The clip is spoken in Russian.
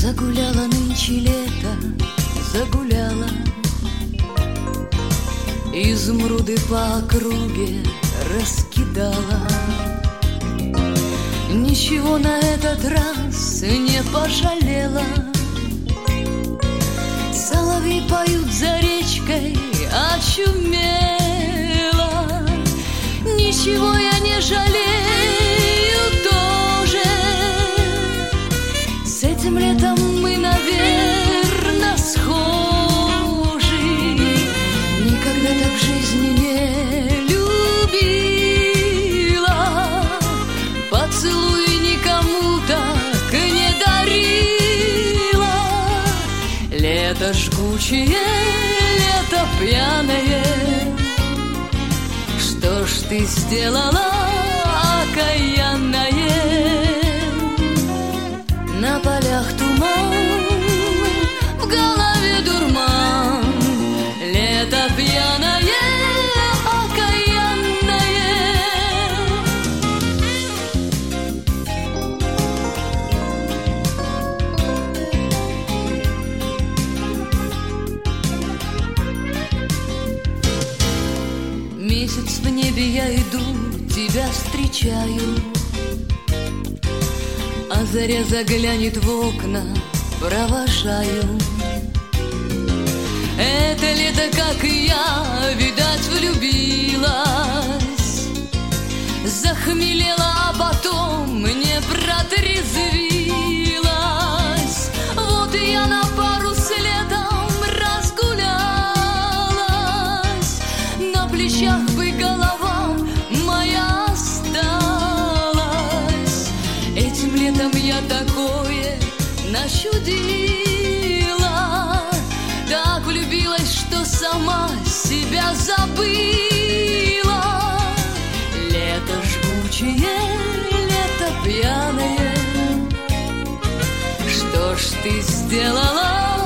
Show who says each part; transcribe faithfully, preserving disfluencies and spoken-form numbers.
Speaker 1: Загуляла нынче лето, загуляла, изумруды по округе раскидала. Ничего на этот раз не пожалела. Соловьи поют за речкой, очумела. Ничего я не жалею тоже. С этим летом мы, наверно, схожи. Никогда так в жизни не любила. Поцелуй никому так не дарила. Лето жгучее, лето пьяное. Что ж ты сделала, окаянное? На полях туман, в голове дурман. Лето пьяное, окаянное. Месяц в небе, я иду, тебя встречаю. А заря заглянет в окна, провожаю. Это лето, как и я, видать, влюбилась. Захмелела, а потом не протрезвилась. Вот и я на пару с летом разгулялась. На плечах бы голова моя осталась. Этим летом я такое начудила. Так влюбилась, что сама себя забыла. Лето жгучее, лето пьяное. Что ж ты сделала,